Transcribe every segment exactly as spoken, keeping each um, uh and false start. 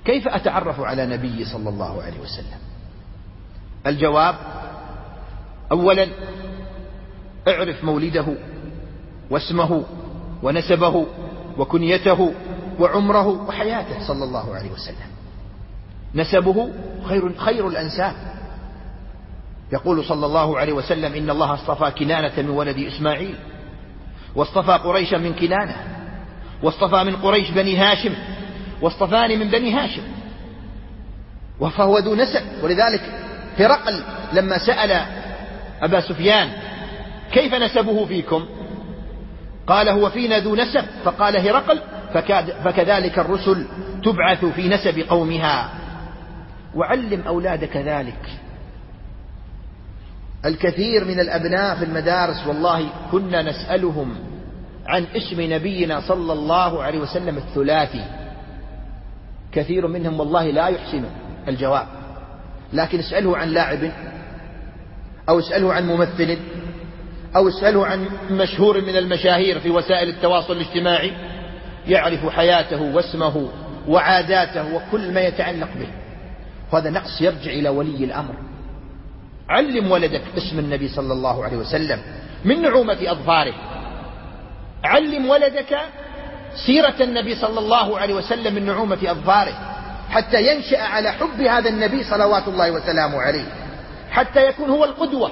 كيف أتعرف على نبي صلى الله عليه وسلم؟ الجواب: أولا اعرف مولده واسمه ونسبه وكنيته وعمره وحياته صلى الله عليه وسلم. نسبه خير, خير الأنساب. يقول صلى الله عليه وسلم: إن الله اصطفى كنانة من ولد إسماعيل، واصطفى قريشا من كنانة، واصطفى من قريش بني هاشم، واصطفاني من بني هاشم، وفهو ذو نسب. ولذلك هرقل لما سأل أبا سفيان: كيف نسبه فيكم؟ قال: هو فينا ذو نسب. فقال هرقل: فكذلك الرسل تبعث في نسب قومها. وعلم أولادك ذلك. الكثير من الأبناء في المدارس والله كنا نسألهم عن اسم نبينا صلى الله عليه وسلم الثلاثي، كثير منهم والله لا يحسن الجواب، لكن اسأله عن لاعب، أو اسأله عن ممثل، أو اسأله عن مشهور من المشاهير في وسائل التواصل الاجتماعي، يعرف حياته واسمه وعاداته وكل ما يتعلق به. وهذا نقص يرجع إلى ولي الأمر. علم ولدك اسم النبي صلى الله عليه وسلم من نعومة أظفاره. علم ولدك سيرة النبي صلى الله عليه وسلم من نعومة أظفاره، حتى ينشأ على حب هذا النبي صلوات الله وسلامه عليه، حتى يكون هو القدوة.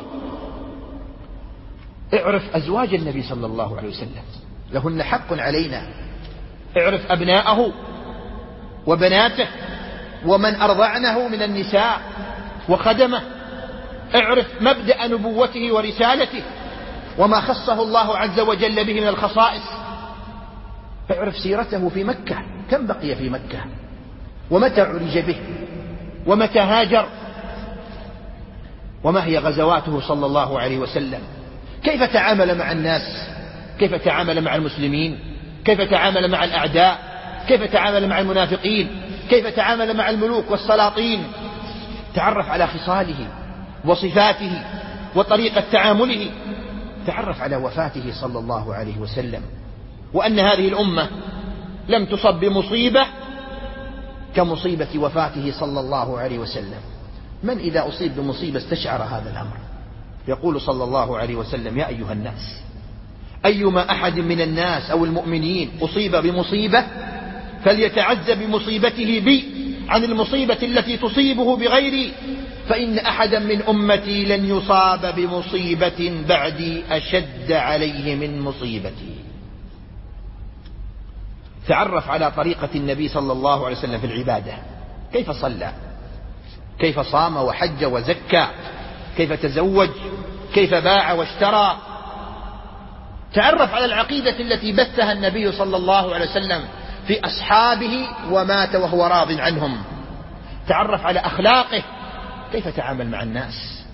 اعرف أزواج النبي صلى الله عليه وسلم، لهن حق علينا. اعرف أبناءه وبناته ومن أرضعنه من النساء وخدمه. اعرف مبدأ نبوته ورسالته وما خصه الله عز وجل به من الخصائص. اعرف سيرته في مكة، كم بقي في مكة، ومتى عرج به، ومتى هاجر، وما هي غزواته صلى الله عليه وسلم، كيف تعامل مع الناس، كيف تعامل مع المسلمين، كيف تعامل مع الأعداء، كيف تعامل مع المنافقين، كيف تعامل مع الملوك والسلاطين. تعرف على خصاله وصفاته وطريقة تعامله. تعرف على وفاته صلى الله عليه وسلم، وأن هذه الأمة لم تصب بمصيبة كمصيبة وفاته صلى الله عليه وسلم. من إذا أصيب بمصيبة استشعر هذا الأمر. يقول صلى الله عليه وسلم: يا أيها الناس، أيما أحد من الناس أو المؤمنين أصيب بمصيبة فليتعزى بمصيبته بي عن المصيبة التي تصيبه بغيري، فإن أحدا من أمتي لن يصاب بمصيبة بعدي أشد عليه من مصيبتي. تعرف على طريقة النبي صلى الله عليه وسلم في العبادة، كيف صلى، كيف صام وحج وزكى، كيف تزوج، كيف باع واشترى. تعرف على العقيدة التي بثها النبي صلى الله عليه وسلم في أصحابه ومات وهو راض عنهم. تعرف على أخلاقه، كيف تعامل مع الناس.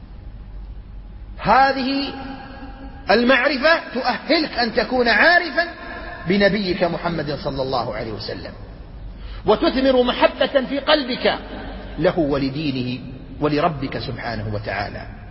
هذه المعرفة تؤهلك أن تكون عارفا بنبيك محمد صلى الله عليه وسلم، وتثمر محبة في قلبك له ولدينه ولربك سبحانه وتعالى.